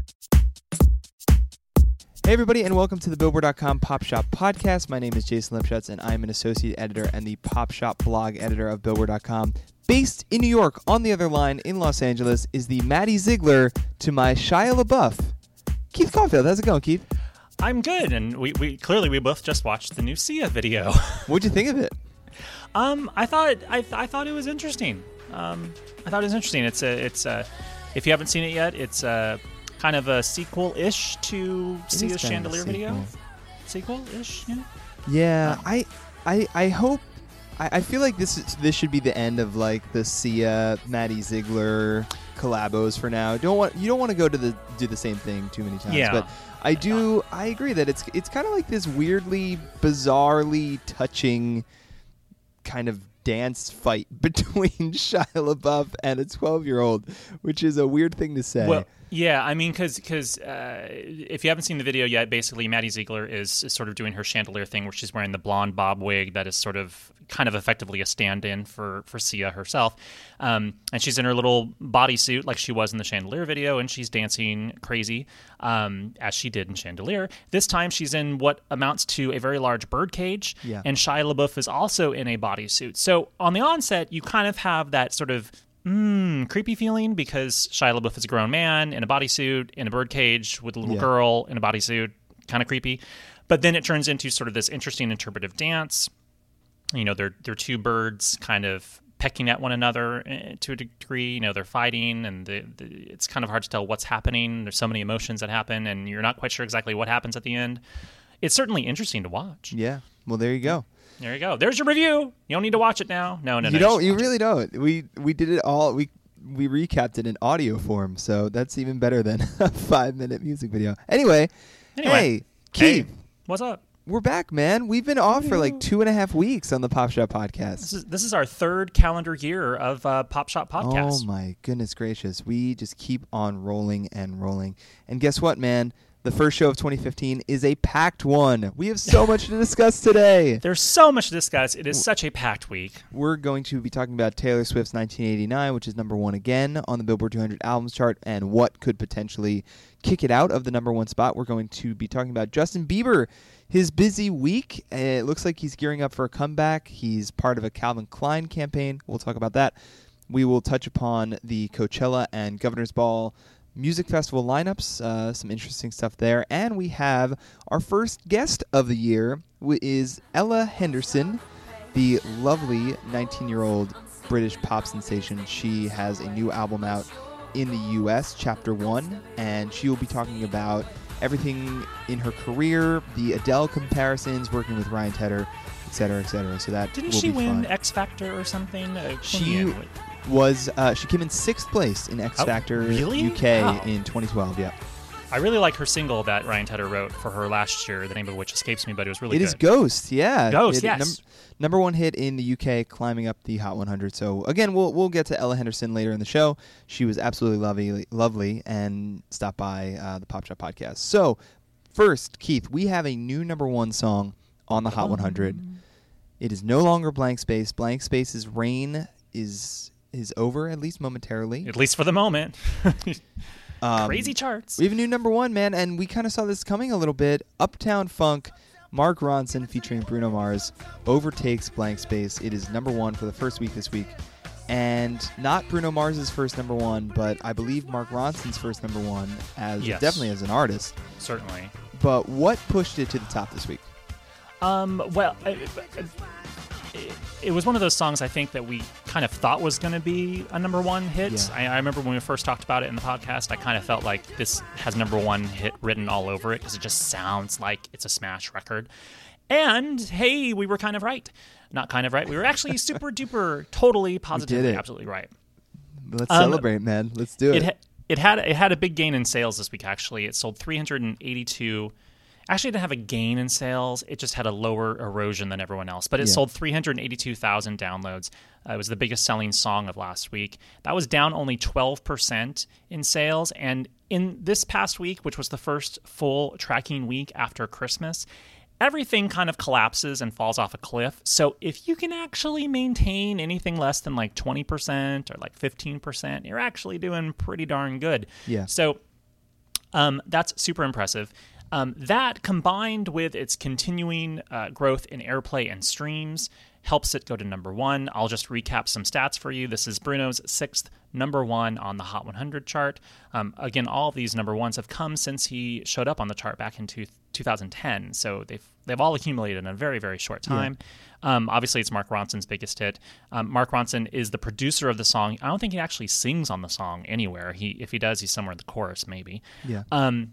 Hey everybody, and welcome to the Billboard.com Pop Shop Podcast. My name is Jason Lipschutz, and I'm an associate editor and the Pop Shop blog editor of Billboard.com. Based in New York, on the other line in Los Angeles, is the Maddie Ziegler to my Shia LaBeouf, Keith Caulfield. How's it going, Keith? I'm good, and we clearly both just watched the new Sia video. What'd you think of it? I thought it was interesting. It's if you haven't seen it yet, it's kind of a sequel-ish to Sia's Chandelier video. Sequel-ish, yeah. Yeah, I hope. I feel like this should be the end of like the Sia Maddie Ziegler collabos for now. You don't want to go to do the same thing too many times. Yeah. But I agree that it's kind of like this weirdly, bizarrely touching kind of dance fight between Shia LaBeouf and a 12-year-old, which is a weird thing to say. Well, yeah, I mean, because if you haven't seen the video yet, basically Maddie Ziegler is sort of doing her chandelier thing where she's wearing the blonde bob wig that is sort of kind of effectively a stand-in for Sia herself. And she's in her little bodysuit like she was in the Chandelier video, and she's dancing crazy as she did in Chandelier. This time she's in what amounts to a very large bird cage, and Shia LaBeouf is also in a bodysuit. So on the onset, you kind of have that sort of creepy feeling because Shia LaBeouf is a grown man in a bodysuit in a birdcage with a little girl in a bodysuit, kind of creepy. But then it turns into sort of this interesting interpretive dance. You know, they're two birds kind of pecking at one another to a degree. You know, they're fighting, and it's kind of hard to tell what's happening. There's so many emotions that happen, and you're not quite sure exactly what happens at the end. It's certainly interesting to watch. Yeah. Well, there you go. There you go. There's your review. You don't need to watch it now. No. You don't. You really don't. We did it all. We recapped it in audio form, so that's even better than a 5-minute music video. Anyway, hey, Keith. Hey, what's up? We're back, man. We've been off for like 2.5 weeks on the Pop Shop Podcast. This is our third calendar year of Pop Shop Podcast. Oh my goodness gracious. We just keep on rolling and rolling. And guess what, man? The first show of 2015 is a packed one. We have so much to discuss today. There's so much to discuss. It is such a packed week. We're going to be talking about Taylor Swift's 1989, which is number one again on the Billboard 200 albums chart, and what could potentially kick it out of the number one spot. We're going to be talking about Justin Bieber, his busy week. It looks like he's gearing up for a comeback. He's part of a Calvin Klein campaign. We'll talk about that. We will touch upon the Coachella and Governor's Ball music festival lineups, some interesting stuff there. And we have our first guest of the year, is Ella Henderson, the lovely 19-year-old British pop sensation. She has a new album out in the U.S., Chapter 1, and she will be talking about everything in her career, the Adele comparisons, working with Ryan Tedder, et cetera, et cetera. So that Didn't will she be win fun. X Factor or something? She came in 6th place in X Factor UK in 2012. Yeah, I really like her single that Ryan Tedder wrote for her last year, the name of which escapes me, but it was really good. It is Ghost. Yeah, Ghost. Yes, number one hit in the UK, climbing up the Hot 100. So again, we'll get to Ella Henderson later in the show. She was absolutely lovely, and stopped by the Pop Shop Podcast. So first, Keith, we have a new number one song on the Hot 100. It is no longer Blank Space. Blank Space's reign is over, at least momentarily. At least for the moment. Crazy charts. We have a new number one, man, and we kind of saw this coming a little bit. Uptown Funk, Mark Ronson featuring Bruno Mars overtakes Blank Space. It is number one for the first week this week. And not Bruno Mars's first number one, but I believe Mark Ronson's first number one, definitely as an artist. Certainly. But what pushed it to the top this week? Well, it was one of those songs I think that we kind of thought was going to be a number one hit. Yeah. I remember when we first talked about it in the podcast, I kind of felt like this has number one hit written all over it because it just sounds like it's a smash record. And hey, we were kind of right. Not kind of right. We were actually super duper, totally, positively, absolutely right. Let's celebrate, man. Let's do it. It had a big gain in sales this week, actually. It sold 382. Actually, it didn't have a gain in sales. It just had a lower erosion than everyone else. But it sold 382,000 downloads. It was the biggest selling song of last week. That was down only 12% in sales. And in this past week, which was the first full tracking week after Christmas, everything kind of collapses and falls off a cliff. So if you can actually maintain anything less than like 20% or like 15%, you're actually doing pretty darn good. Yeah. So That's super impressive. That, combined with its continuing growth in airplay and streams, helps it go to number one. I'll just recap some stats for you. This is Bruno's sixth number one on the Hot 100 chart. Again, all of these number ones have come since he showed up on the chart back in 2010, so they've all accumulated in a very, very short time. Yeah. Obviously, it's Mark Ronson's biggest hit. Mark Ronson is the producer of the song. I don't think he actually sings on the song anywhere. If he does, he's somewhere in the chorus, maybe. Yeah.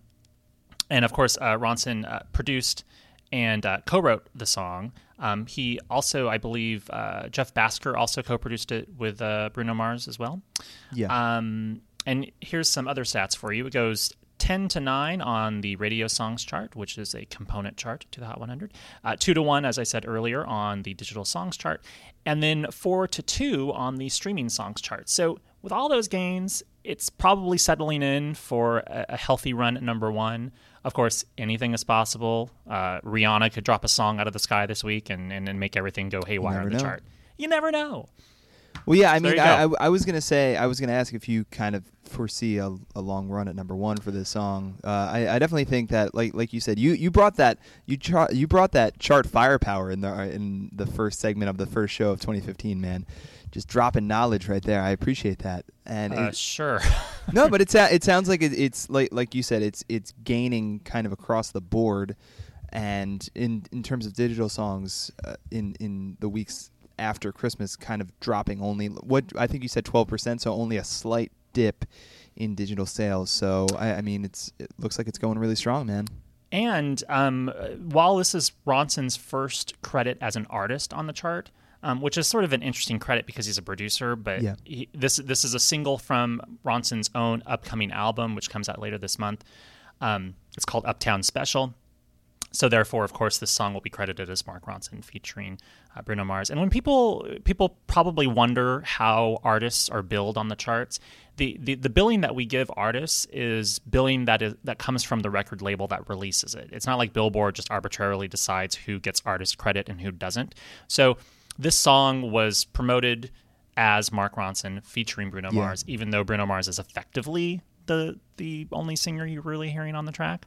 And of course, Ronson produced and co-wrote the song. He also, I believe, Jeff Basker also co-produced it with Bruno Mars as well. Yeah. And here's some other stats for you. It goes 10 to 9 on the radio songs chart, which is a component chart to the Hot 100. 2 to 1, as I said earlier, on the digital songs chart. And then 4 to 2 on the streaming songs chart. So with all those gains, it's probably settling in for a healthy run at number one. Of course, anything is possible. Rihanna could drop a song out of the sky this week and make everything go haywire on the chart. You never know. Well, yeah, I mean, I was going to ask if you kind of foresee a long run at number one for this song. I definitely think that, like you said, you brought that chart firepower in the first segment of the first show of 2015, man. Just dropping knowledge right there. I appreciate that. And sure. No, but it sounds like it's like you said, it's gaining kind of across the board, and in terms of digital songs, in the weeks after Christmas, kind of dropping only what I think you said 12%, so only a slight dip in digital sales. So I mean, it looks like it's going really strong, man. And while this is Ronson's first credit as an artist on the chart, which is sort of an interesting credit because he's a producer, but yeah. This is a single from Ronson's own upcoming album, which comes out later this month. It's called Uptown Special. So therefore, of course, this song will be credited as Mark Ronson featuring Bruno Mars. And when people probably wonder how artists are billed on the charts, the billing that we give artists is billing that comes from the record label that releases it. It's not like Billboard just arbitrarily decides who gets artist credit and who doesn't. So this song was promoted as Mark Ronson featuring Bruno Mars, even though Bruno Mars is effectively the only singer you're really hearing on the track.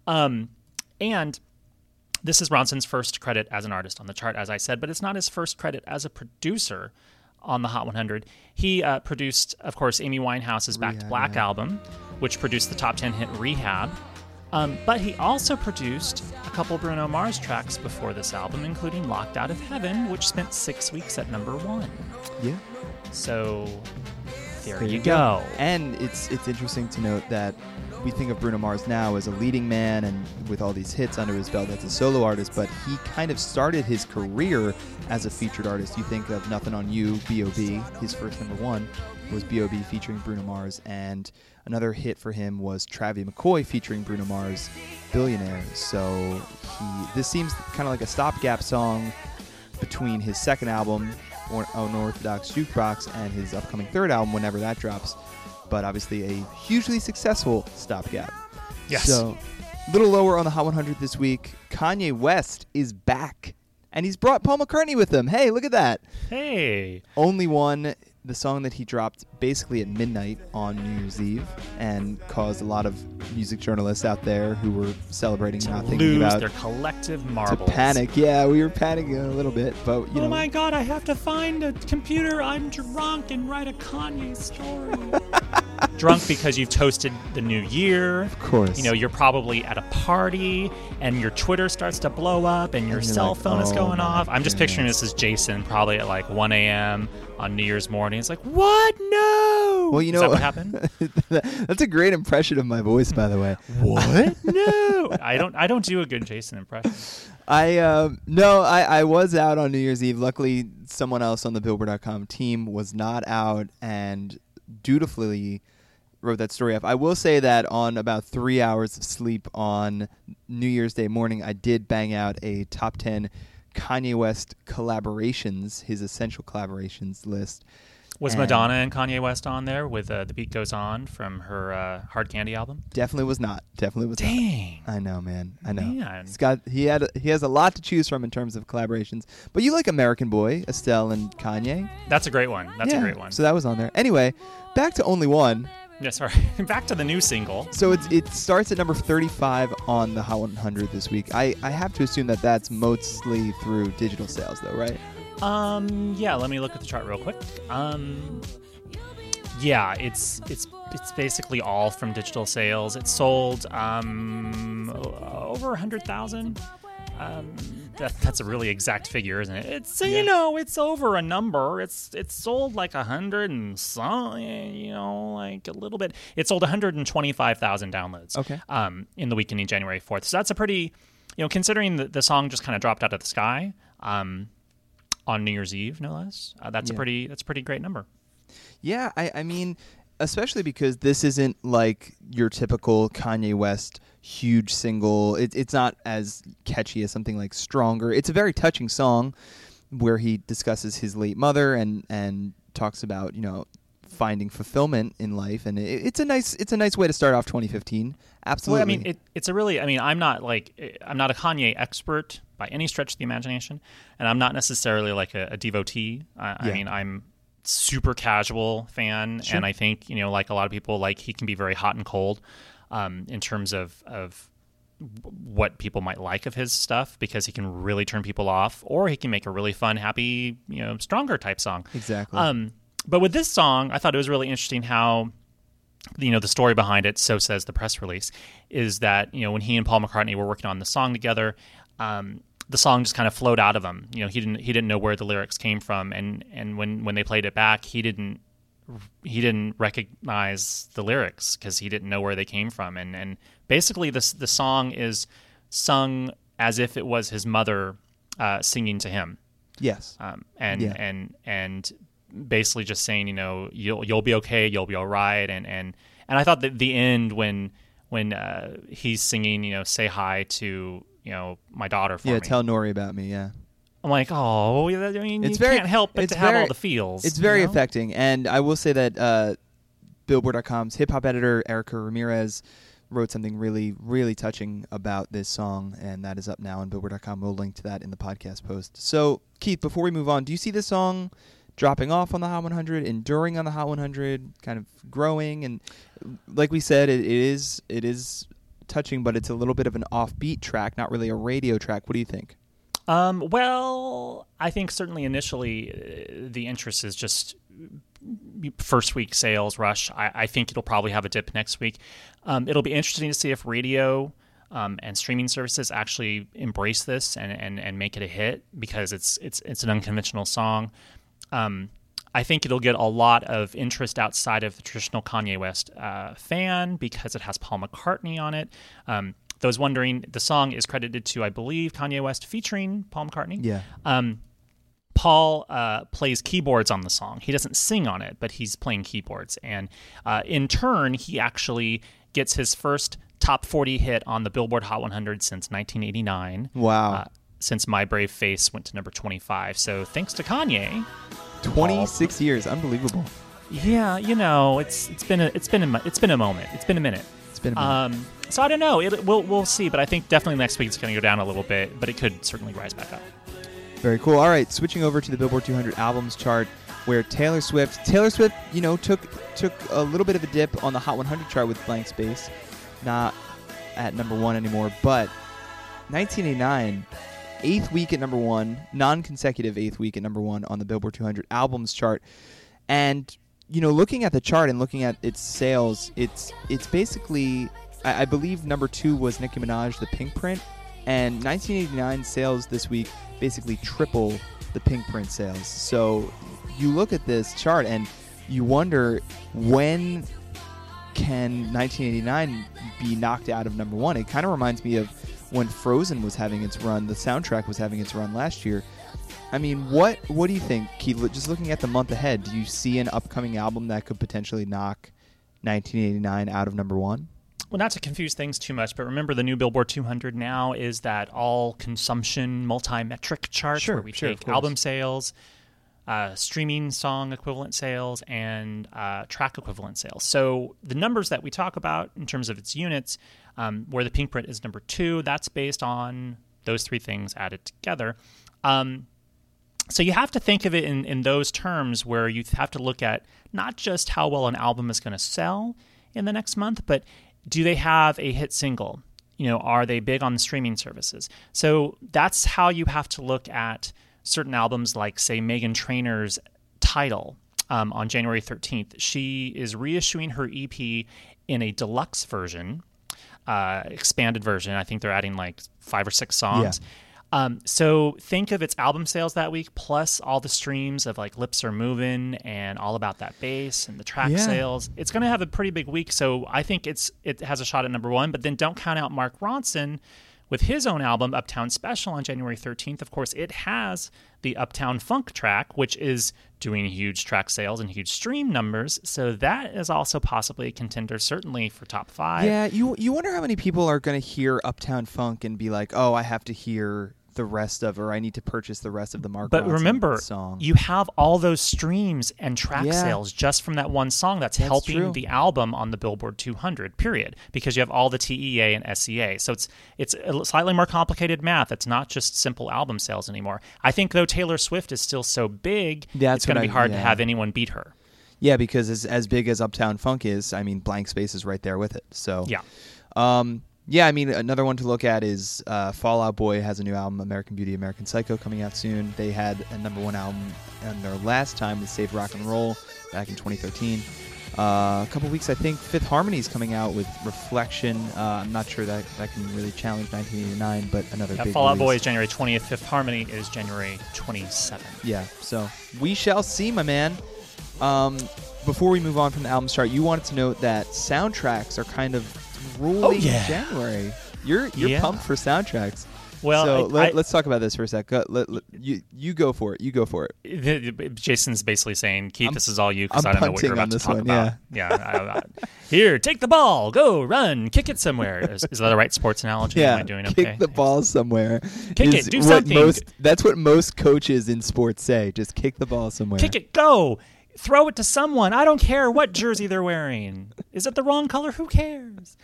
And this is Ronson's first credit as an artist on the chart, as I said, but it's not his first credit as a producer on the Hot 100. He produced, of course, Amy Winehouse's Back to Black album, which produced the top 10 hit Rehab. But he also produced a couple Bruno Mars tracks before this album, including Locked Out of Heaven, which spent 6 weeks at number one. Yeah. So there you go. And it's interesting to note that we think of Bruno Mars now as a leading man and with all these hits under his belt as a solo artist, but he kind of started his career as a featured artist. You think of Nothing on You, B.O.B., his first number one was B.O.B. featuring Bruno Mars, and another hit for him was Travie McCoy featuring Bruno Mars, Billionaire. So this seems kind of like a stopgap song between his second album, Unorthodox Jukebox, and his upcoming third album, whenever that drops. But obviously a hugely successful stopgap. Yes. So a little lower on the Hot 100 this week. Kanye West is back, and he's brought Paul McCartney with him. Hey, look at that. Hey. Only One, the song that he dropped basically at midnight on New Year's Eve and caused a lot of music journalists out there who were celebrating, not thinking about their collective marbles. To panic. Yeah, we were panicking a little bit, but you know. Oh my God, I have to find a computer. I'm drunk and write a Kanye story. Drunk because you've toasted the new year. Of course. You know, you're probably at a party and your Twitter starts to blow up and your cell phone is going off. I'm just picturing this as Jason probably at like 1 a.m. on New Year's morning. It's like, what? No. Well, you know, is that what happened? That's a great impression of my voice, by the way. What? No. I don't do a good Jason impression. I was out on New Year's Eve. Luckily, someone else on the Billboard.com team was not out and dutifully wrote that story up. I will say that on about 3 hours of sleep on New Year's Day morning, I did bang out a top 10 Kanye West collaborations, his essential collaborations list. Was Madonna and Kanye West on there with The Beat Goes On from her Hard Candy album? Definitely was not. Dang. I know, man. I know. Man. He has a lot to choose from in terms of collaborations. But you like American Boy, Estelle and Kanye? That's a great one. That's a great one. So that was on there. Anyway, back to Only One. Yeah, sorry. Back to the new single. So it starts at number 35 on the Hot 100 this week. I have to assume that that's mostly through digital sales, though, right? Yeah, let me look at the chart real quick. Yeah, it's basically all from digital sales. It sold over 100,000. That's a really exact figure, isn't it? It's it's over a number. It's sold like 100 and something, like a little bit. It sold 125,000 downloads. Okay. In the week ending January 4th. So that's a pretty, considering the song just kind of dropped out of the sky, on New Year's Eve, no less. That's a pretty great number. Yeah, I mean, especially because this isn't like your typical Kanye West huge single. It's not as catchy as something like Stronger. It's a very touching song where he discusses his late mother and talks about, finding fulfillment in life, and it's a nice way to start off 2015. Absolutely. Well, I mean, it's a really. I mean, I'm not a Kanye expert by any stretch of the imagination, and I'm not necessarily like a devotee. I mean, I'm super casual fan, Sure. and I think like a lot of people, like he can be very hot and cold, in terms of what people might like of his stuff, because he can really turn people off, or he can make a really fun, happy, Stronger type song. Exactly. But with this song, I thought it was really interesting how, the story behind it, so says the press release, is that, when he and Paul McCartney were working on the song together, the song just kind of flowed out of him. He didn't know where the lyrics came from, and when they played it back, he didn't recognize the lyrics because he didn't know where they came from, and basically the song is sung as if it was his mother singing to him. Yes. And basically just saying, you'll be okay, you'll be all right, and I thought that the end when he's singing, say hi to my daughter for me. Yeah, tell Nori about me. Yeah. I'm like, oh, I mean, It's you very- can't help but it's to have very- all the feels. It's very affecting, and I will say that Billboard.com's hip-hop editor, Erica Ramirez, wrote something really, really touching about this song, and that is up now on Billboard.com. We'll link to that in the podcast post. So, Keith, before we move on, do you see this song dropping off on the Hot 100, enduring on the Hot 100, kind of growing? And like we said, it is touching, but it's a little bit of an offbeat track, not really a radio track. What do you think? Well, I think certainly initially the interest is just first week sales rush. I think it'll probably have a dip next week. It'll be interesting to see if radio and streaming services actually embrace this and make it a hit, because it's an unconventional song. I think it'll get a lot of interest outside of the traditional Kanye West fan, because it has Paul McCartney on it. Those wondering, the song is credited to, I believe, Kanye West featuring Paul McCartney. Yeah. Paul plays keyboards on the song. He doesn't sing on it, but he's playing keyboards. And in turn, he actually gets his first top 40 hit on the Billboard Hot 100 since 1989. Wow. Since My Brave Face went to number 25. So thanks to Kanye. 26 years. Unbelievable. Yeah, it's been a moment. It's been a minute. It's been a minute. So I don't know. We'll see, but I think definitely next week it's going to go down a little bit, but it could certainly rise back up. Very cool. All right, switching over to the Billboard 200 albums chart, where Taylor Swift, took a little bit of a dip on the Hot 100 chart with Blank Space, not at number one anymore, but 1989, eighth week at number one, non-consecutive eighth week at number one on the Billboard 200 albums chart, and looking at the chart and looking at its sales, it's basically, I believe number two was Nicki Minaj, The Pink Print, and 1989 sales this week basically triple the Pink Print sales. So you look at this chart and you wonder, when can 1989 be knocked out of number one? It kind of reminds me of when Frozen was having its run, the soundtrack was having its run last year. I mean, what do you think, Keith? Just looking at the month ahead, do you see an upcoming album that could potentially knock 1989 out of number one? Well, not to confuse things too much, but remember the new Billboard 200 now is that all-consumption multi-metric chart where we take album sales, streaming song equivalent sales, and track equivalent sales. So the numbers that we talk about in terms of its units, where the Pink Print is number two, that's based on those three things added together. So you have to think of it in those terms where you have to look at not just how well an album is going to sell in the next month, but do they have a hit single? Are they big on the streaming services? So that's how you have to look at certain albums like, say, Meghan Trainor's Tidal on January 13th. She is reissuing her EP in a deluxe version, expanded version. I think they're adding like 5 or 6 songs. Yeah. So think of its album sales that week, plus all the streams of like Lips Are Moving and All About That Bass and the track sales. It's going to have a pretty big week. So I think it has a shot at number 1, but then don't count out Mark Ronson with his own album, Uptown Special, on January 13th. Of course, it has the Uptown Funk track, which is doing huge track sales and huge stream numbers. So that is also possibly a contender, certainly for top 5. Yeah, you wonder how many people are going to hear Uptown Funk and be like, oh, I have to hear the rest of, or I need to purchase the rest of the Mark Ronson remember, song. You have all those streams and track sales just from that one song that's helping the album on the Billboard 200, period, because you have all the TEA and SEA. So it's a slightly more complicated math. It's not just simple album sales anymore. I think, though, Taylor Swift is still so big, it's going to be hard to have anyone beat her. Yeah, because as big as Uptown Funk is, I mean, Blank Space is right there with it. So yeah. Yeah, I mean, another one to look at is Fall Out Boy has a new album, American Beauty, American Psycho, coming out soon. They had a number 1 album on their last time with Save Rock and Roll back in 2013. A couple weeks, I think, Fifth Harmony is coming out with Reflection. I'm not sure that can really challenge 1989, but another big Fall Out release. Boy is January 20th. Fifth Harmony is January 27th. Yeah, so we shall see, my man. Before we move on from the album chart, you wanted to note that soundtracks are kind of ruling in January. You're pumped for soundtracks. Well, so let's talk about this for a sec. You go for it. You go for it. Jason's basically saying, Keith, this is all you because I don't know what you're about to talk about. Here, take the ball, go, run, kick it somewhere. Is that the right sports analogy? Yeah, Am I doing okay? Kick the ball somewhere. Kick it, do something. That's what most coaches in sports say. Just kick the ball somewhere. Kick it, go. Throw it to someone. I don't care what jersey they're wearing. Is it the wrong color? Who cares?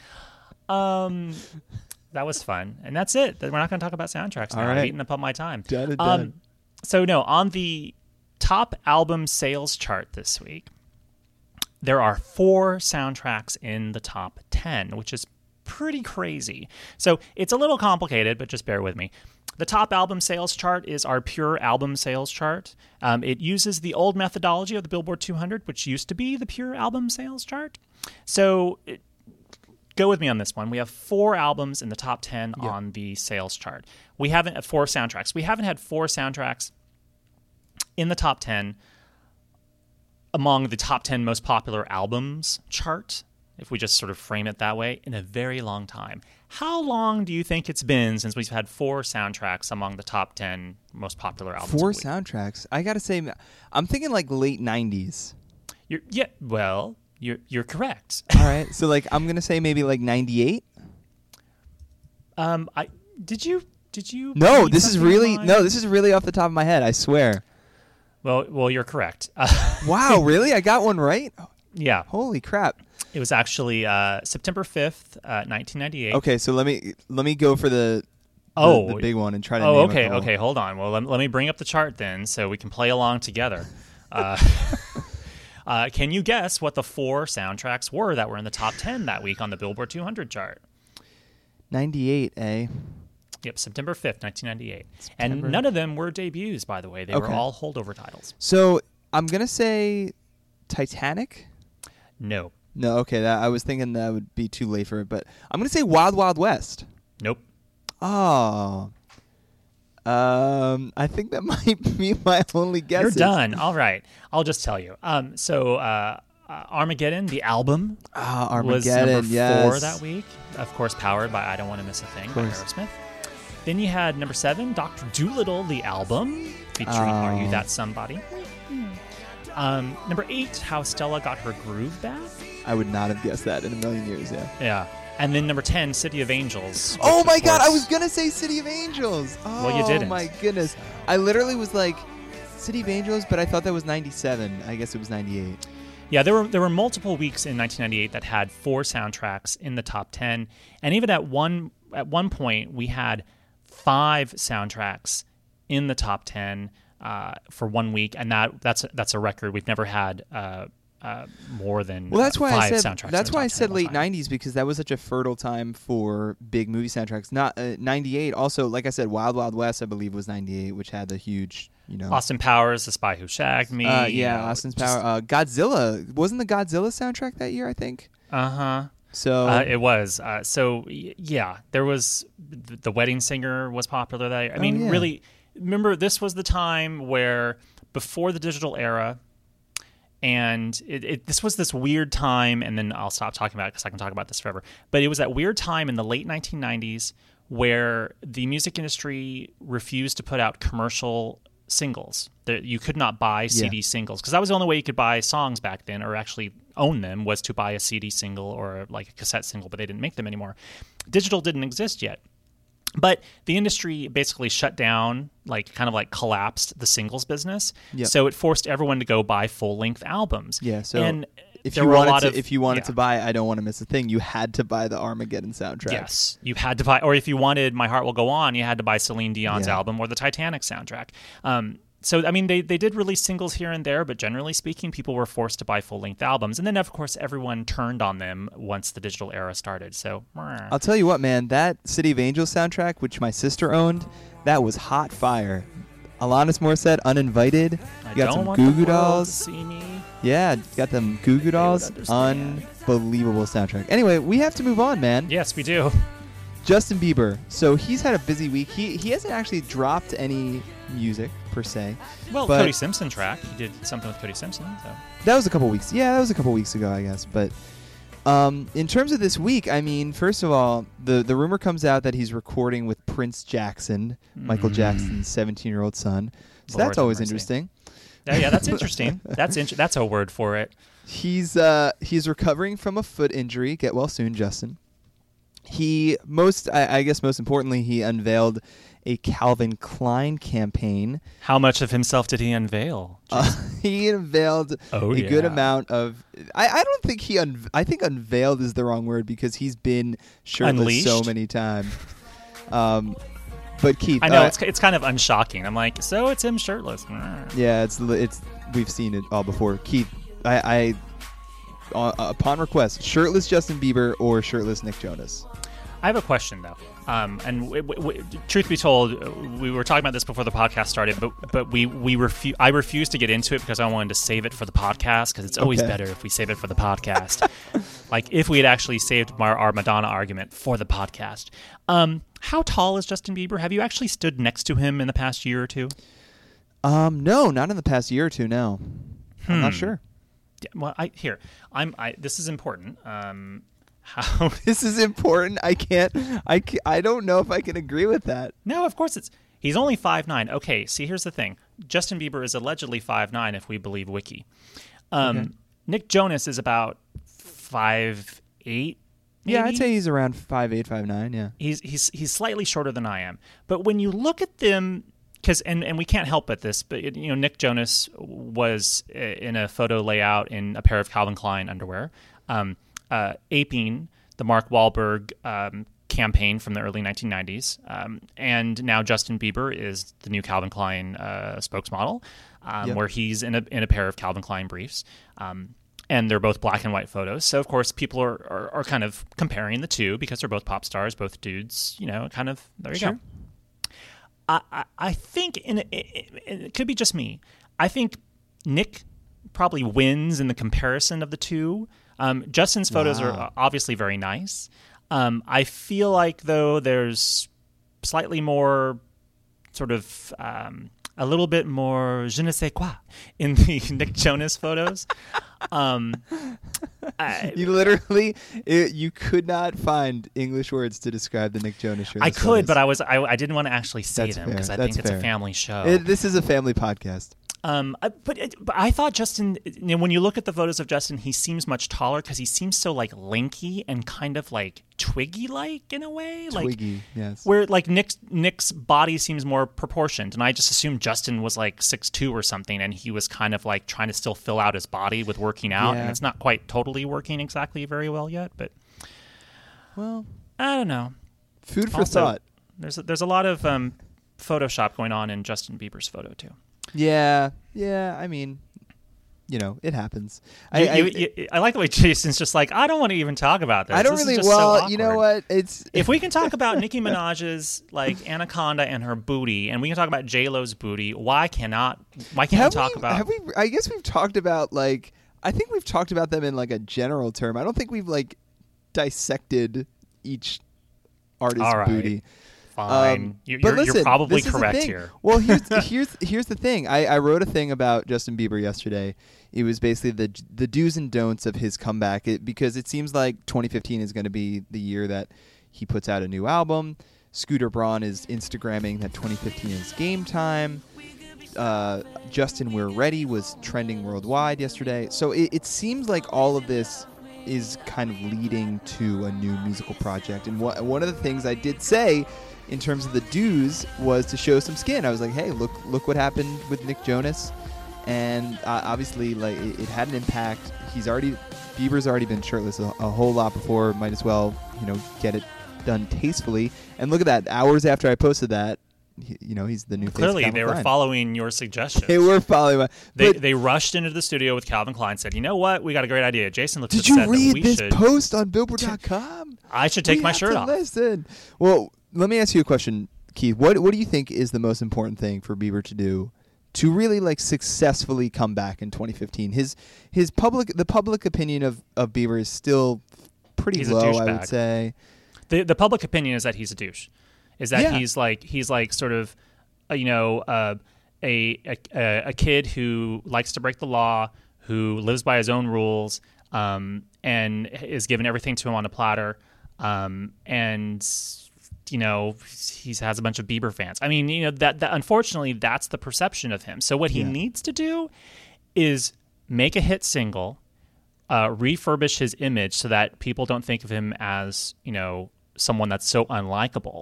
That was fun. And that's it. We're not going to talk about soundtracks now. I've eaten up all my time. Done. So, no, on the top album sales chart this week, there are 4 soundtracks in the top 10, which is pretty crazy. So it's a little complicated, but just bear with me. The top album sales chart is our pure album sales chart. It uses the old methodology of the Billboard 200, which used to be the pure album sales chart. So go with me on this one. We have 4 albums in the top 10 on the sales chart. We haven't had 4 soundtracks. We haven't had 4 soundtracks in the top 10 among the top 10 most popular albums chart, if we just sort of frame it that way, in a very long time. How long do you think it's been since we've had 4 soundtracks among the top 10 most popular albums? 4 soundtracks? I got to say, I'm thinking like late 90s. You're correct. All right. So like I'm going to say maybe like 98. Did you No, this is really off the top of my head, I swear. Well, you're correct. Wow, really? I got one right? Yeah. Holy crap. It was actually September 5th, 1998. Okay, so let me go for the big one and try to name it. Okay, hold on. Well, let me bring up the chart then so we can play along together. Can you guess what the 4 soundtracks were that were in the top 10 that week on the Billboard 200 chart? 98, eh? Yep, September 5th, 1998. And none of them were debuts, by the way. They were all holdover titles. So I'm going to say Titanic? No. No, okay. I was thinking that would be too late for it, but I'm going to say Wild Wild West. Nope. Oh. I think that might be my only guess. You're done. All right. I'll just tell you. Armageddon, the album, was number 4 that week. Of course, powered by I Don't Want to Miss a Thing by Aerosmith. Then you had number 7, Dr. Dolittle, the album, featuring Are You That Somebody? Number 8, How Stella Got Her Groove Back. I would not have guessed that in a million years, Yeah. And then number 10, City of Angels. Oh my God, I was going to say City of Angels. Oh, well, you didn't. Oh my goodness. I literally was like, City of Angels, but I thought that was 97. I guess it was 98. Yeah, there were multiple weeks in 1998 that had 4 soundtracks in the top 10. And even at one point, we had 5 soundtracks in the top 10. for 1 week, and that's a record. We've never had more than that's why 5 I said soundtracks. that's why I said late time. 90s, because that was such a fertile time for big movie soundtracks. Not 98 also, like I said, Wild Wild West I believe was 98, which had the huge, Austin Powers, The Spy Who Shagged Me. Austin's Power. Godzilla, wasn't the Godzilla soundtrack that year, I think? So it was. There was the Wedding Singer was popular that year. I mean, really, remember, this was the time where before the digital era, and this was this weird time, and then I'll stop talking about it because I can talk about this forever. But it was that weird time in the late 1990s where the music industry refused to put out commercial singles. You could not buy CD singles, because that was the only way you could buy songs back then, or actually own them, was to buy a CD single or like a cassette single, but they didn't make them anymore. Digital didn't exist yet. But the industry basically shut down, kind of collapsed the singles business. Yep. So it forced everyone to go buy full-length albums. Yeah, so and if you wanted to buy I Don't Want to Miss a Thing, you had to buy the Armageddon soundtrack. Yes, you had to buy, or if you wanted My Heart Will Go On, you had to buy Celine Dion's album or the Titanic soundtrack. So, I mean, they did release singles here and there, but generally speaking, people were forced to buy full-length albums. And then, of course, everyone turned on them once the digital era started. So, I'll tell you what, man, that City of Angels soundtrack, which my sister owned, that was hot fire. Alanis Morissette, Uninvited. You got some Goo Goo Dolls. See me. Yeah, you got them Goo Goo Dolls. Unbelievable soundtrack. Anyway, we have to move on, man. Yes, we do. Justin Bieber. So he's had a busy week. He hasn't actually dropped any music per se. Well, Cody Simpson track. He did something with Cody Simpson. So. That was a couple weeks. Yeah, that was a couple weeks ago, I guess. But in terms of this week, I mean, first of all, the rumor comes out that he's recording with Prince Jackson, Michael Jackson's 17-year-old son. So Lord that's always interesting. Yeah, that's interesting. That's a word for it. He's recovering from a foot injury. Get well soon, Justin. I guess most importantly, he unveiled a Calvin Klein campaign. How much of himself did he unveil? He unveiled a good amount of. I don't think I think unveiled is the wrong word, because he's been shirtless Unleashed? so many times. But Keith, I know it's kind of unshocking. I'm like, so it's him shirtless. Yeah, it's we've seen it all before. Keith, I upon request, shirtless Justin Bieber or shirtless Nick Jonas? I have a question though, and truth be told, we were talking about this before the podcast started, but I refused to get into it because I wanted to save it for the podcast, because it's always better if we save it for the podcast. Like if we had actually saved our Madonna argument for the podcast. How tall is Justin Bieber? Have you actually stood next to him in the past year or two? No, not in the past year or two. No, I'm not sure. Yeah, well, this is important. How this is important? I don't know if I can agree with that. No, of course he's only 5'9". Okay, see, here's the thing. Justin Bieber is allegedly 5'9", if we believe Wiki. Nick Jonas is about 5'8". Maybe? Yeah, I'd say he's around 5'8", 5'9". Yeah, he's slightly shorter than I am. But when you look at them, because and we can't help but this, but Nick Jonas was in a photo layout in a pair of Calvin Klein underwear. Aping the Mark Wahlberg campaign from the early 1990s. And now Justin Bieber is the new Calvin Klein spokesmodel, where he's in a pair of Calvin Klein briefs. And they're both black and white photos. So, of course, people are kind of comparing the two because they're both pop stars, both dudes, kind of, there you go. I think, it could be just me, I think Nick probably wins in the comparison of the two. Justin's photos are obviously very nice. I feel like, though, there's slightly more sort of a little bit more je ne sais quoi in the Nick Jonas photos. You literally, you could not find English words to describe the Nick Jonas shirt. I could, but I didn't want to actually say them because I think it's a family show. This is a family podcast. But I thought Justin, when you look at the photos of Justin, he seems much taller because he seems so lanky and kind of Twiggy-like in a way. Twiggy, yes. Where Nick's body seems more proportioned, and I just assumed Justin was 6'2" or something, and he was kind of trying to still fill out his body with working out, and it's not quite totally working exactly very well yet. But well, I don't know. Food for thought. There's a lot of Photoshop going on in Justin Bieber's photo too. Yeah. I mean, it happens. I like the way Jason's just like, I don't want to even talk about this. I don't This really. is just so Well, awkward. you know what? It's If we can talk about Nicki Minaj's like Anaconda and her booty, and we can talk about J-Lo's booty, why can't we talk about? Have we? I guess we've talked about like. I think we've talked about them in like a general term. I don't think we've like dissected each artist's All right. booty. Fine. But listen, you're probably this is the correct thing. here. Well, here's the thing. I wrote a thing about Justin Bieber yesterday. It was basically the do's and don'ts of his comeback, because it seems like 2015 is going to be the year that he puts out a new album. Scooter Braun is Instagramming that 2015 is game time. Justin We're Ready was trending worldwide yesterday. So it seems like all of this is kind of leading to a new musical project. And one of the things I did say in terms of the do's was to show some skin. I was like, hey, look what happened with Nick Jonas. And obviously, like it had an impact. Bieber's already been shirtless a whole lot before. Might as well, get it done tastefully. And look at that. Hours after I posted that, he's the new face of Clearly, Calvin they were Klein. following your suggestions. They were following. They rushed into the studio with Calvin Klein. Said, "You know what? We got a great idea." Jason looked. Did at you said that read we this should, post on Billboard.com? I should take my shirt off. Listen. Well, let me ask you a question, Keith. What do you think is the most important thing for Bieber to do to really like successfully come back in 2015? The public opinion of Bieber is still pretty He's a low, I would douchebag. say. The public opinion is that he's a douche. Is that Yeah. he's like sort of, a kid who likes to break the law, who lives by his own rules, and is given everything to him on a platter, and he has a bunch of Bieber fans. I mean, that unfortunately that's the perception of him. So what he needs to do is make a hit single, refurbish his image so that people don't think of him as someone that's so unlikable.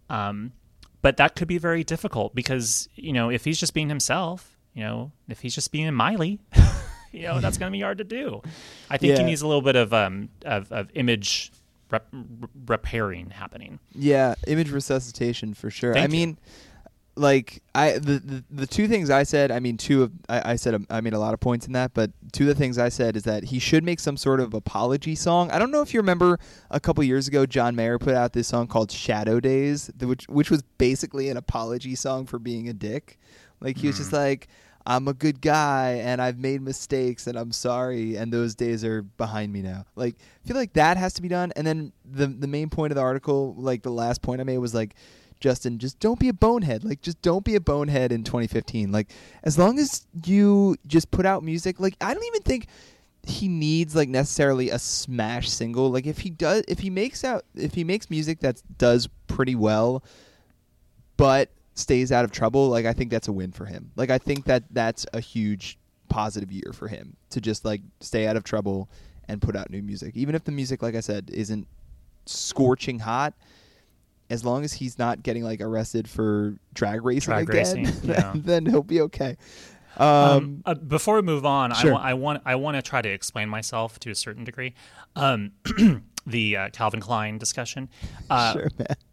But that could be very difficult because, if he's just being himself, if he's just being Miley, that's going to be hard to do. I think he needs a little bit of image repairing happening. Yeah, image resuscitation for sure. Thank you. Mean, like the two things I said. I mean, I made a lot of points in that, but two of the things I said is that he should make some sort of apology song. I don't know if you remember a couple years ago, John Mayer put out this song called "Shadow Days," which was basically an apology song for being a dick. Like he was just like, I'm a good guy and I've made mistakes and I'm sorry and those days are behind me now. Like I feel like that has to be done. And then the main point of the article, like the last point I made was like, Justin, just don't be a bonehead. Like just don't be a bonehead in 2015. Like as long as you just put out music, like I don't even think he needs like necessarily a smash single. Like if he makes music that does pretty well but stays out of trouble, like I think that's a win for him. Like I think that's a huge positive year for him to just like stay out of trouble and put out new music. Even if the music, like I said, isn't scorching hot, as long as he's not getting like arrested for drag racing, then he'll be okay. Before we move on, sure. I want to try to explain myself to a certain degree. The Calvin Klein discussion. Sure,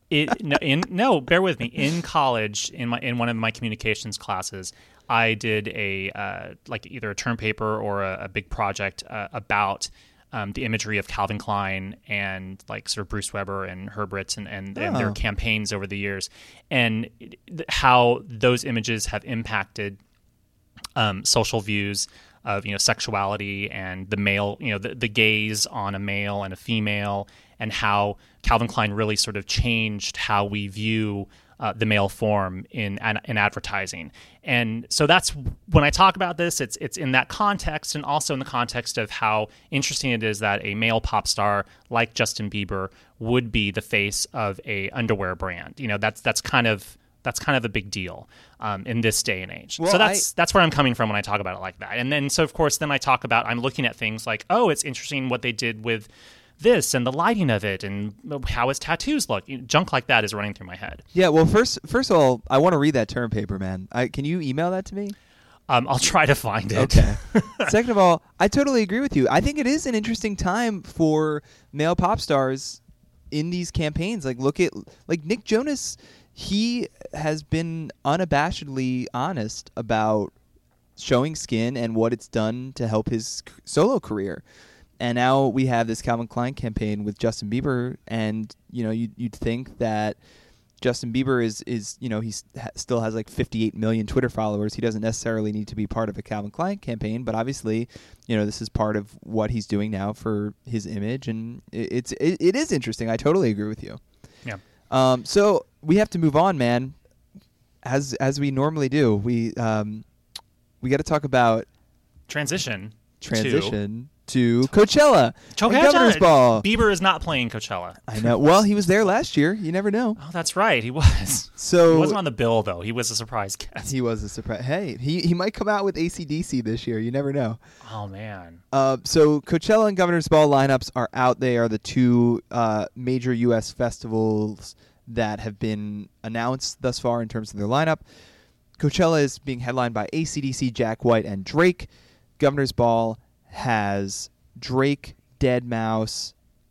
man. Bear with me. In college, in one of my communications classes, I did either a term paper or a big project about the imagery of Calvin Klein and like sort of Bruce Weber and Herb Ritts and their campaigns over the years, and how those images have impacted social views of sexuality and the male, the gaze on a male and a female, and how Calvin Klein really sort of changed how we view the male form in advertising. And so that's when I talk about this, it's in that context, and also in the context of how interesting it is that a male pop star like Justin Bieber would be the face of a underwear brand. That's kind of a big deal in this day and age. Well, so that's where I'm coming from when I talk about it like that. And then so of course then I talk about, I'm looking at things like, oh, it's interesting what they did with this and the lighting of it and how his tattoos look. Junk like that is running through my head. Yeah, well, first of all, I want to read that term paper, man. Can you email that to me? I'll try to find it. Okay. Second of all, I totally agree with you. I think it is an interesting time for male pop stars in these campaigns. Like, look at like Nick Jonas. he has been unabashedly honest about showing skin and what it's done to help his solo career. And now we have this Calvin Klein campaign with Justin Bieber, and you'd think that Justin Bieber is still has like 58 million Twitter followers. He doesn't necessarily need to be part of a Calvin Klein campaign, but obviously, this is part of what he's doing now for his image, and it is interesting. I totally agree with you. Yeah. So we have to move on, man. As we normally do, we got to talk about transition to Coachella and Governor's Ball. Bieber is not playing Coachella. I know. Well, he was there last year. You never know. Oh, that's right. He was. So he wasn't on the bill, though. He was a surprise guest. He was a surprise. Hey, he might come out with AC/DC this year. You never know. Oh, man. So Coachella and Governor's Ball lineups are out. They are the two major U.S. festivals that have been announced thus far in terms of their lineup. Coachella is being headlined by AC/DC, Jack White, and Drake. Governor's Ball has Drake, Deadmau5,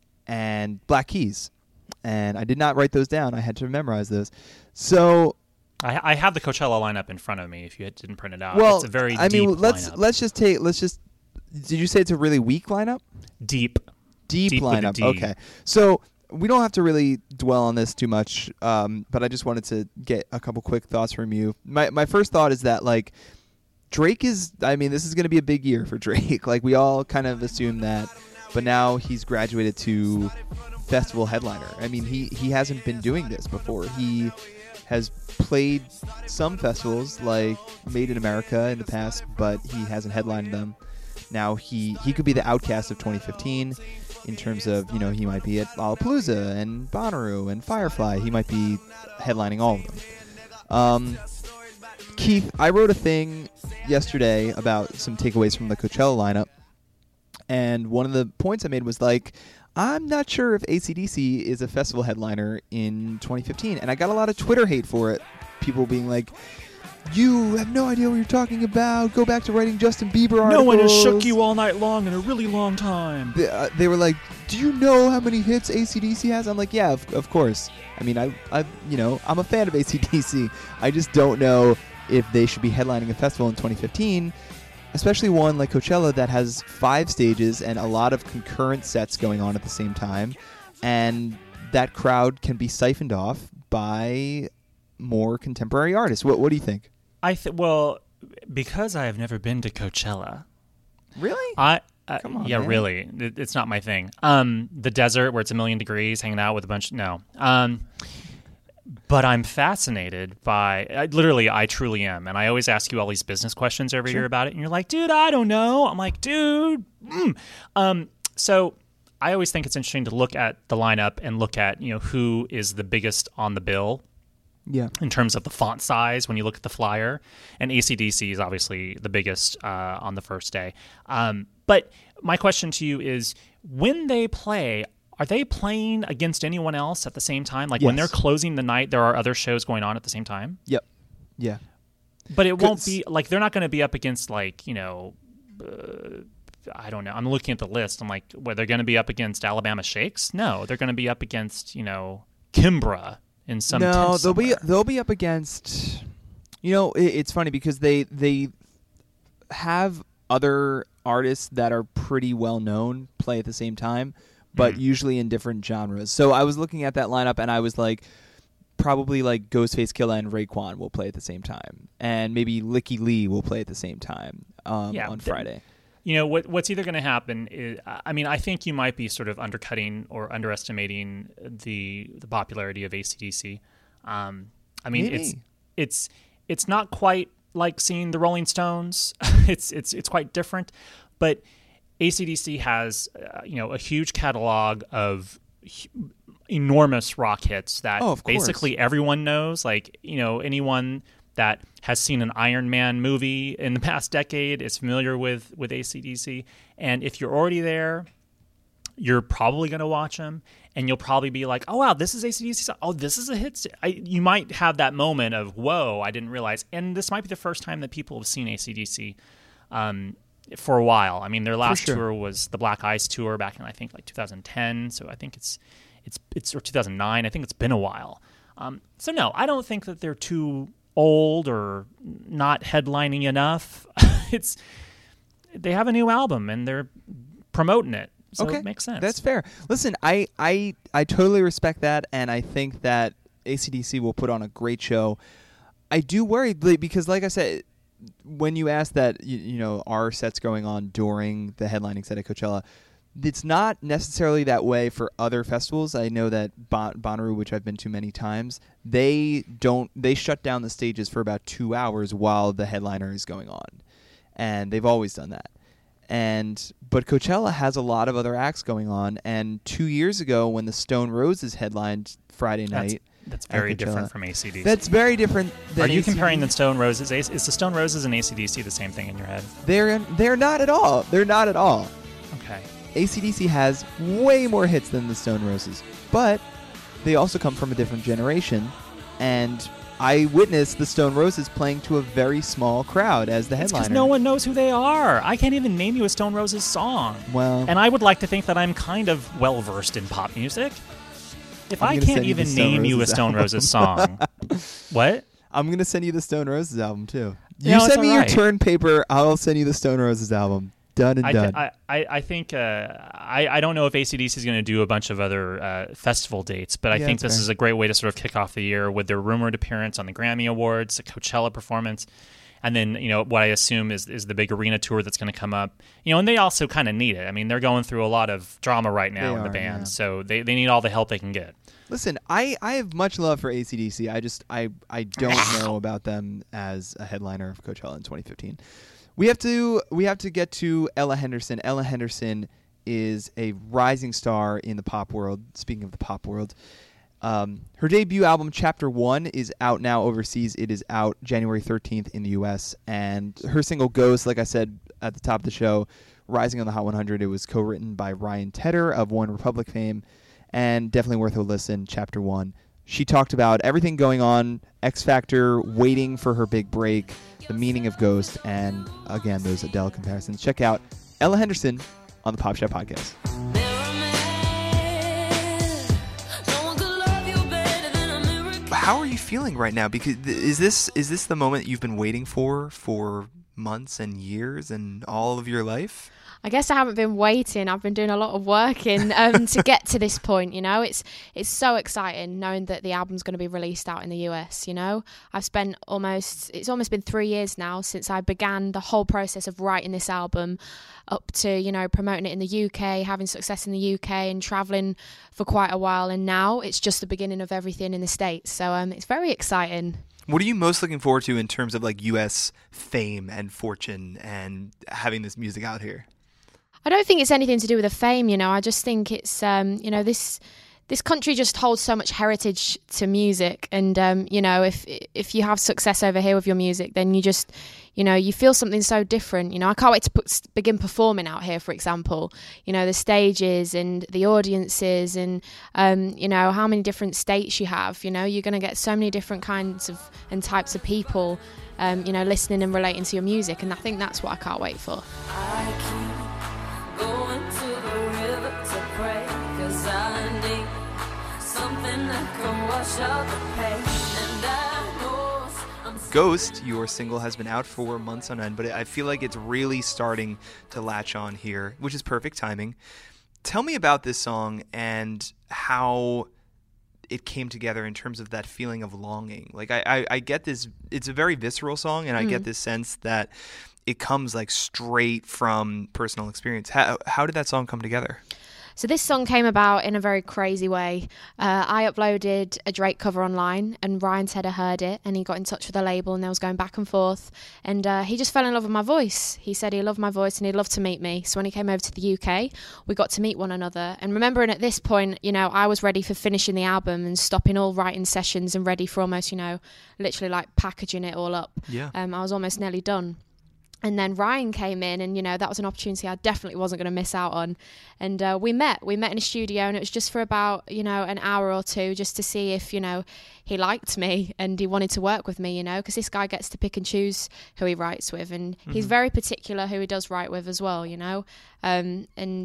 and Black Keys. And I did not write those down. I had to memorize those. So I have the Coachella lineup in front of me if you didn't print it out. Well, it's a very deep lineup. Let's just did you say it's a really weak lineup? Deep lineup. Okay. So we don't have to really dwell on this too much, but I just wanted to get a couple quick thoughts from you. My first thought is that, like, Drake this is going to be a big year for Drake. Like, we all kind of assumed that, but now he's graduated to festival headliner. I mean, he hasn't been doing this before. He has played some festivals like Made in America in the past, but he hasn't headlined them. Now he could be the outcast of 2015 in terms of, he might be at Lollapalooza and Bonnaroo and Firefly. He might be headlining all of them. Keith, I wrote a thing yesterday about some takeaways from the Coachella lineup, and one of the points I made was, like, I'm not sure if AC/DC is a festival headliner in 2015, and I got a lot of Twitter hate for it. People being like, you have no idea what you're talking about. Go back to writing Justin Bieber articles. No one has shook you all night long in a really long time. They were like, do you know how many hits AC/DC has? I'm like, yeah, of course. I mean, I'm a fan of AC/DC. I just don't know if they should be headlining a festival in 2015, especially one like Coachella that has 5 stages and a lot of concurrent sets going on at the same time, and that crowd can be siphoned off by more contemporary artists. What do you think? Well, because I have never been to Coachella. Really? Come on, man. Really. It's not my thing. The desert where it's 1,000,000 degrees, hanging out with a bunch. No. But I'm fascinated by. I truly am, and I always ask you all these business questions every year about it, and you're like, dude, I don't know. I'm like, dude. So I always think it's interesting to look at the lineup and look at who is the biggest on the bill. Yeah. In terms of the font size, when you look at the flyer, and AC/DC is obviously the biggest on the first day. But my question to you is, when they play, are they playing against anyone else at the same time? Like, when they're closing the night, there are other shows going on at the same time? Yep. Yeah. But it won't be, like, they're not going to be up against, like, I don't know. I'm looking at the list. I'm like, they're going to be up against Alabama Shakes? No, they're going to be up against, Kimbra in some tent somewhere. They'll be up against, it's funny because they have other artists that are pretty well known play at the same time, but usually in different genres. So I was looking at that lineup and I was like, probably like Ghostface Killah and Raekwon will play at the same time, and maybe Licky Lee will play at the same time on Friday. What's either going to happen is, I think you might be sort of undercutting or underestimating the popularity of AC/DC. Maybe. It's not quite like seeing the Rolling Stones. it's quite different, but AC/DC has a huge catalog of enormous rock hits that basically everyone knows. Like, anyone that has seen an Iron Man movie in the past decade is familiar with AC/DC. And if you're already there, you're probably going to watch them, and you'll probably be like, oh, wow, this is AC/DC. Oh, this is a hit. You might have that moment of, whoa, I didn't realize. And this might be the first time that people have seen AC/DC for a while. I mean, their last tour was the Black Ice tour back in, I think, like 2010. So I think it's or 2009. I think it's been a while. So no, I don't think that they're too old or not headlining enough. They have a new album and they're promoting it. So okay, it makes sense. That's fair. Listen, I totally respect that, and I think that AC/DC will put on a great show. I do worry because, like I said, when you asked that, are sets going on during the headlining set at Coachella, it's not necessarily that way for other festivals. I know that Bonnaroo, which I've been to many times, they shut down the stages for about 2 hours while the headliner is going on, and they've always done that. But Coachella has a lot of other acts going on, and 2 years ago when the Stone Roses headlined Friday night, that's very different from AC/DC. That's very different than Are you AC/DC. comparing the Stone Roses? Is the Stone Roses and AC/DC the same thing in your head? They're not at all. They're not at all. Okay. AC/DC has way more hits than the Stone Roses, but they also come from a different generation, and I witnessed the Stone Roses playing to a very small crowd as the headliner. Because no one knows who they are. I can't even name you a Stone Roses song. Well, and I would like to think that I'm kind of well versed in pop music. If I can't even name you a Stone Roses song, what? I'm gonna send you the Stone Roses album too. You No, send me right. your turn paper, I'll send you the Stone Roses album. Done and done. I think I don't know if AC/DC is going to do a bunch of other festival dates, but I think this is a great way to sort of kick off the year with their rumored appearance on the Grammy Awards, a Coachella performance, and then what I assume is the big arena tour that's going to come up. And they also kind of need it. I mean, they're going through a lot of drama right now in the band, so they need all the help they can get. Listen, I have much love for AC/DC. I don't know about them as a headliner of Coachella in 2015. We have to get to Ella Henderson. Ella Henderson is a rising star in the pop world. Speaking of the pop world, her debut album Chapter 1 is out now overseas. It is out January 13th in the U.S. And her single Ghost, like I said at the top of the show, rising on the Hot 100. It was co-written by Ryan Tedder of One Republic fame, and definitely worth a listen. Chapter 1. She talked about everything going on, X Factor, waiting for her big break, the meaning of Ghost, and again, those Adele comparisons. Check out Ella Henderson on the Pop Shop Podcast. How are you feeling right now? Because is this the moment you've been waiting for months and years and all of your life? I guess I haven't been waiting. I've been doing a lot of work in to get to this point. It's so exciting knowing that the album's going to be released out in the US. I've spent it's almost been 3 years now since I began the whole process of writing this album, up to promoting it in the UK, having success in the UK, and traveling for quite a while. And now it's just the beginning of everything in the States. So it's very exciting. What are you most looking forward to in terms of US fame and fortune and having this music out here? I don't think it's anything to do with the fame, I just think it's, this country just holds so much heritage to music. And, if you have success over here with your music, then you just, you feel something so different. I can't wait to begin performing out here, for example. The stages and the audiences and, how many different states you have. You're going to get so many different kinds of and types of people, listening and relating to your music. And I think that's what I can't wait for. Going to the river to pray, 'cause I need something that can wash out the pain. And I know Ghost, your single, has been out for months on end, but I feel like it's really starting to latch on here, which is perfect timing. Tell me about this song and how it came together in terms of that feeling of longing. Like I get this, it's a very visceral song, and I get this sense that it comes like straight from personal experience. How did that song come together? So this song came about in a very crazy way. I uploaded a Drake cover online, and Ryan Tedder heard it, and he got in touch with the label, and they was going back and forth, and he just fell in love with my voice. He said he loved my voice and he'd love to meet me. So when he came over to the UK, we got to meet one another. And remembering at this point, I was ready for finishing the album and stopping all writing sessions and ready for almost, literally like packaging it all up. Yeah. I was almost nearly done. And then Ryan came in, and, that was an opportunity I definitely wasn't going to miss out on. And we met in a studio, and it was just for about, an hour or two, just to see if, he liked me and he wanted to work with me, because this guy gets to pick and choose who he writes with. And he's very particular who he does write with as well, And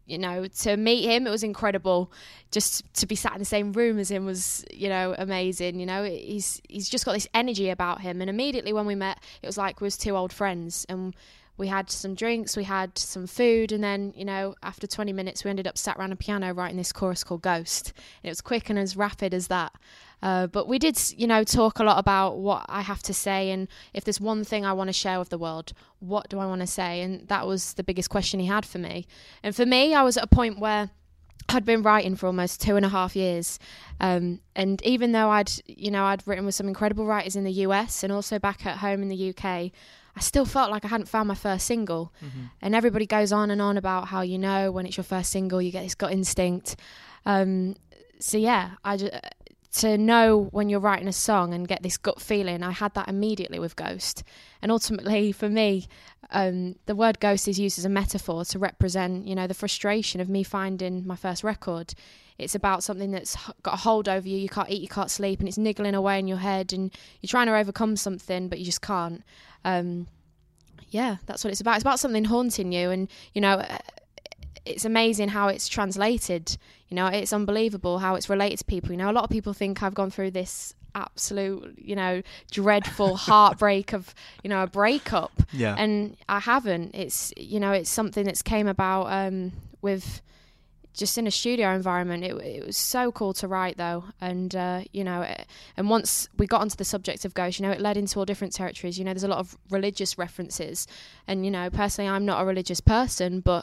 you know, to meet him, it was incredible. Just to be sat in the same room as him was, you know, amazing. You know, he's just got this energy about him. And immediately when we met, it was like we was two old friends, and we had some drinks, we had some food, and then, you know, after 20 minutes, we ended up sat around a piano writing this chorus called Ghost. And it was quick and as rapid as that. But we did, you know, talk a lot about what I have to say, and if there's one thing I want to share with the world, what do I want to say? And that was the biggest question he had for me. And for me, I was at a point where I'd been writing for almost 2.5 years. And even though I'd written with some incredible writers in the US and also back at home in the UK, I still felt like I hadn't found my first single. Mm-hmm. And everybody goes on and on about how, you know, when it's your first single, you get this gut instinct. So yeah, to know when you're writing a song and get this gut feeling, I had that immediately with Ghost. And ultimately, for me, the word ghost is used as a metaphor to represent, you know, the frustration of me finding my first record. It's about something that's got a hold over you. You can't eat, you can't sleep, and it's niggling away in your head, and you're trying to overcome something, but you just can't. Yeah, that's what it's about. It's about something haunting you, and, you know, it's amazing how it's translated. You know, it's unbelievable how it's related to people. You know, a lot of people think I've gone through this absolute, you know, dreadful heartbreak of, you know, a breakup. Yeah. And I haven't. It's, you know, it's something that's came about with just in a studio environment. It was so cool to write, though. And, you know, and once we got onto the subject of Ghost, you know, it led into all different territories. You know, there's a lot of religious references. And, you know, personally, I'm not a religious person, but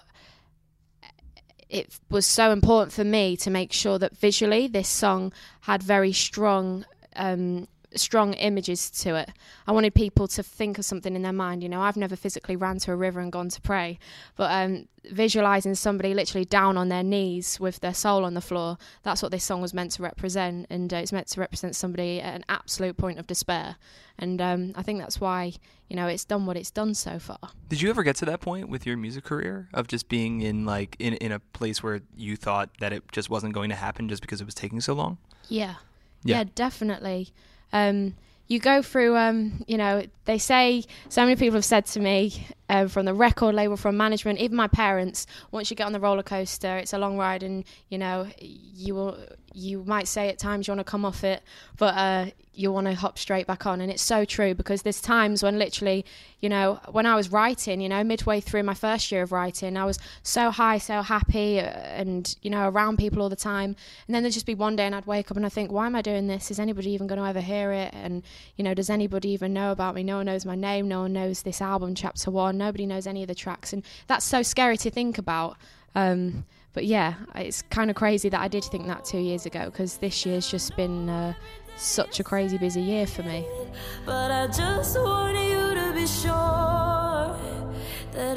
it was so important for me to make sure that visually this song had very strong images to it. I wanted people to think of something in their mind. You know, I've never physically ran to a river and gone to pray, but visualizing somebody literally down on their knees with their soul on the floor, that's what this song was meant to represent. And it's meant to represent somebody at an absolute point of despair. And I think that's why, you know, it's done what it's done so far. Did you ever get to that point with your music career of just being in like in a place where you thought that it just wasn't going to happen just because it was taking so long? Yeah, definitely. You go through, you know, they say, so many people have said to me from the record label, from management, even my parents, once you get on the roller coaster, it's a long ride, and, you know, you might say at times you want to come off it, but you want to hop straight back on. And it's so true, because there's times when literally, you know, when I was writing, you know, midway through my first year of writing, I was so high, so happy, and, you know, around people all the time. And then there'd just be one day and I'd wake up and I think, why am I doing this? Is anybody even going to ever hear it? And, you know, does anybody even know about me? No one knows my name. No one knows this album, Chapter 1. Nobody knows any of the tracks. And that's so scary to think about. But yeah, it's kind of crazy that I did think that 2 years ago, because this year's just been such a crazy busy year for me. But I just want you to be sure that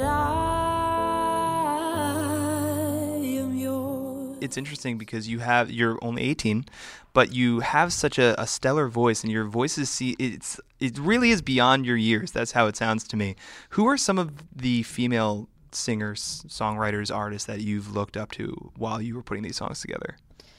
I am yours. It's interesting because you're only 18, but you have such a stellar voice, and your voice is it really is beyond your years. That's how it sounds to me. Who are some of the female singers, songwriters, artists that you've looked up to while you were putting these songs together?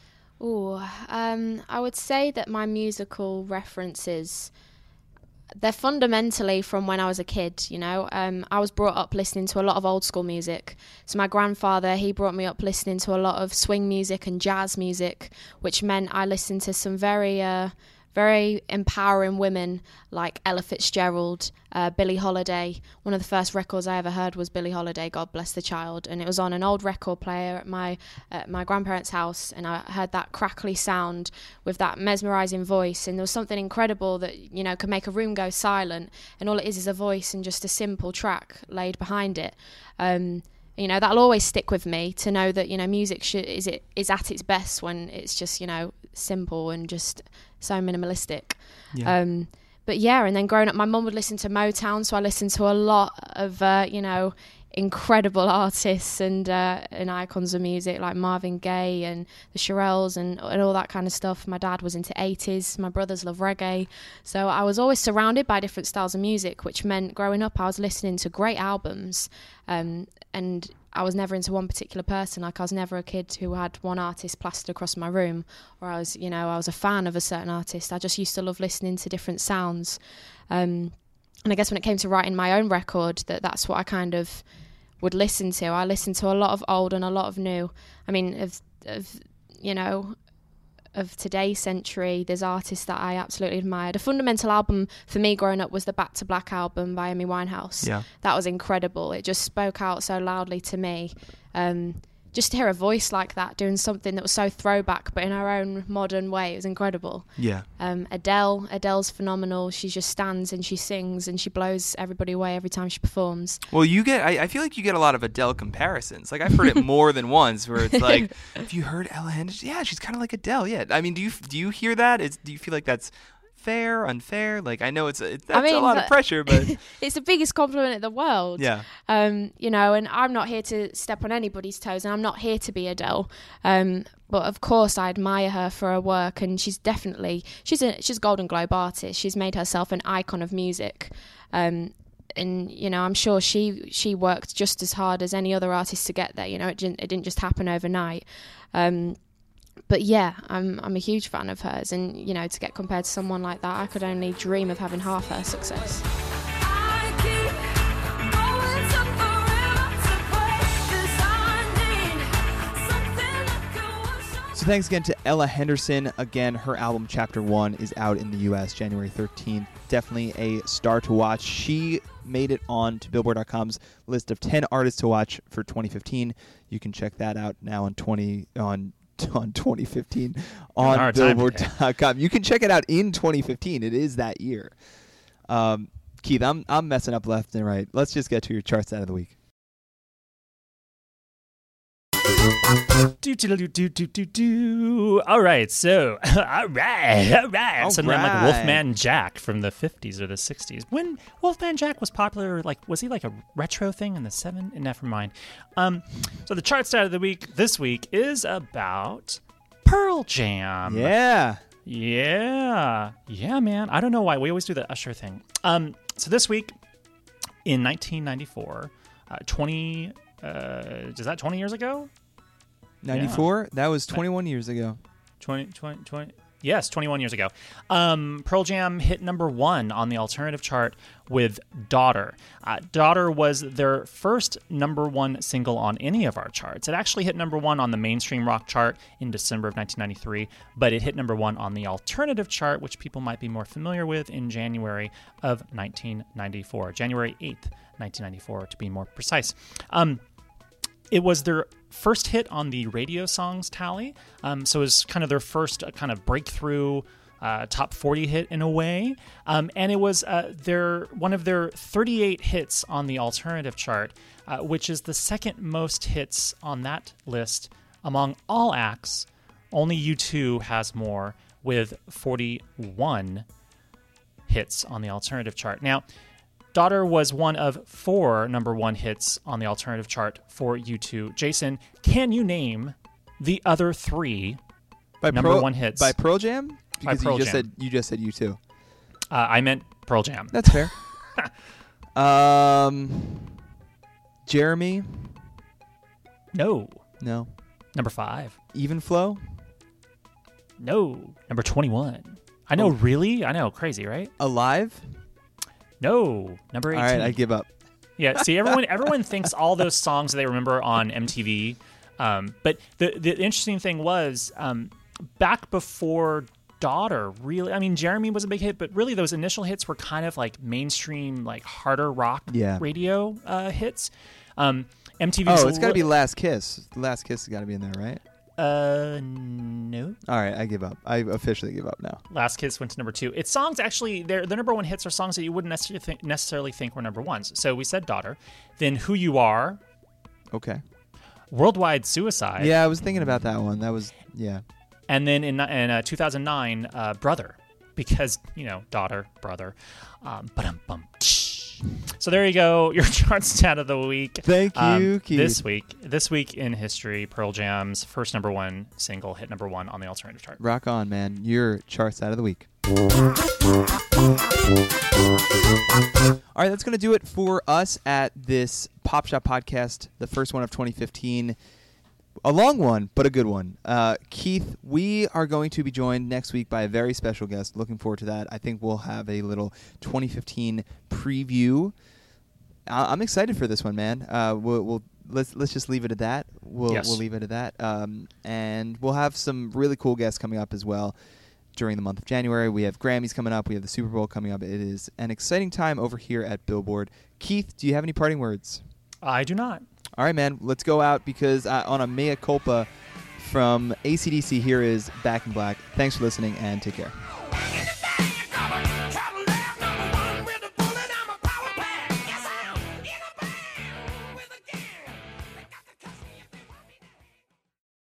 I would say that my musical references, they're fundamentally from when I was a kid, you know. I was brought up listening to a lot of old school music. So my grandfather, he brought me up listening to a lot of swing music and jazz music, which meant I listened to some very empowering women like Ella Fitzgerald, Billie Holiday. One of the first records I ever heard was Billie Holiday, God Bless the Child, and it was on an old record player at my grandparents' house, and I heard that crackly sound with that mesmerising voice, and there was something incredible that, you know, could make a room go silent, and all it is a voice and just a simple track laid behind it. You know, that'll always stick with me, to know that, you know, music is at its best when it's just, you know, simple and just so minimalistic. Yeah. But yeah, and then growing up, my mum would listen to Motown, so I listened to a lot of, you know, incredible artists and icons of music like Marvin Gaye and the Shirelles and all that kind of stuff. My dad was into 80s. My brothers love reggae. So I was always surrounded by different styles of music, which meant growing up I was listening to great albums, and I was never into one particular person. Like, I was never a kid who had one artist plastered across my room, or I was a fan of a certain artist. I just used to love listening to different sounds. And I guess when it came to writing my own record, that's what I kind of would listen to. I listen to a lot of old and a lot of new. I mean, of today's century, there's artists that I absolutely admired. A fundamental album for me growing up was the Back to Black album by Amy Winehouse. Yeah. That was incredible. It just spoke out so loudly to me. Just to hear a voice like that doing something that was so throwback but in her own modern way, it was incredible. Yeah. Adele's phenomenal. She just stands and she sings and she blows everybody away every time she performs. Well, I feel like you get a lot of Adele comparisons. Like I've heard it more than once, where it's like, have you heard Ella Henderson? Yeah, she's kind of like Adele. Yeah, I mean, do you hear that? Do you feel like that's fair, unfair? Like I know that's a lot of pressure, but it's the biggest compliment in the world. Yeah. And I'm not here to step on anybody's toes, and I'm not here to be Adele. But of course, I admire her for her work, and she's a Golden Globe artist. She's made herself an icon of music. And I'm sure she worked just as hard as any other artist to get there. It didn't just happen overnight. But yeah, I'm a huge fan of hers, and to get compared to someone like that, I could only dream of having half her success. I keep going to forever to play 'cause I need something that can wash out. So thanks again to Ella Henderson. Again, her album Chapter 1 is out in the U.S. January 13th. Definitely a star to watch. She made it on to Billboard.com's list of 10 artists to watch for 2015. You can check that out now on 2015 on Billboard.com. You can check it out in 2015. It is that year. Keith, I'm messing up left and right. Let's just get to your charts out of the week. All right, so all right. Something like Wolfman Jack from the 50s or the 60s. When Wolfman Jack was popular, was he like a retro thing in the 70s? Never mind. So the chart stat of the week this week is about Pearl Jam. Yeah, man. I don't know why we always do the Usher thing. So this week in 1994, is that 20 years ago? 94? Yeah. That was 21 years ago. 20. Yes, 21 years ago. Pearl Jam hit number 1 on the alternative chart with Daughter. Daughter was their first number 1 single on any of our charts. It actually hit number 1 on the mainstream rock chart in December of 1993, but it hit number 1 on the alternative chart, which people might be more familiar with, in January of 1994. January 8th, 1994, to be more precise. It was their first hit on the radio songs tally, so it was kind of their first kind of breakthrough top 40 hit in a way, and it was one of their 38 hits on the alternative chart, which is the second most hits on that list among all acts. Only U2 has more, with 41 hits on the alternative chart. Now, Daughter was one of 4 number 1 hits on the alternative chart for U2. Jason, can you name the other 3 number 1 hits by Pearl Jam? Because Pearl you Jam. just said U2. I meant Pearl Jam. That's fair. Jeremy? No. Number 5. Even Flow? No. Number 21. I know, really? I know, crazy, right? Alive? No. Number 18. All right, I give up. Yeah, see, everyone thinks all those songs they remember on MTV. But the interesting thing was, back before Daughter, really, I mean, Jeremy was a big hit, but really those initial hits were kind of like mainstream, like harder rock radio hits. MTV. Oh, it's got to be Last Kiss. Last Kiss has got to be in there, right? No. All right, I give up. I officially give up now. Last Kiss went to number 2. It's songs, actually, their number 1 hits are songs that you wouldn't necessarily think were number 1s. So we said Daughter. Then Who You Are. Okay. Worldwide Suicide. Yeah, I was thinking about that one. That was, yeah. And then in 2009, Brother. Because, daughter, brother. So there you go, your chart stat of the week. Thank you, Keith. This week in history, Pearl Jam's first number 1 single hit number 1 on the alternative chart. Rock on, man. Your chart stat of the week. All right, that's going to do it for us at this Pop Shop podcast, the first one of 2015. A long one, but a good one. Keith, we are going to be joined next week by a very special guest. Looking forward to that. I think we'll have a little 2015 preview I'm excited for this one, man. Let's just leave it at that. We'll leave it at that. And we'll have some really cool guests coming up as well during the month of January. We have Grammys coming up. We have the Super Bowl coming up. It is an exciting time over here at Billboard. Keith, do you have any parting words? I do not. All right, man. Let's go out because on a mea culpa from AC/DC, here is Back in Black. Thanks for listening and take care. Travel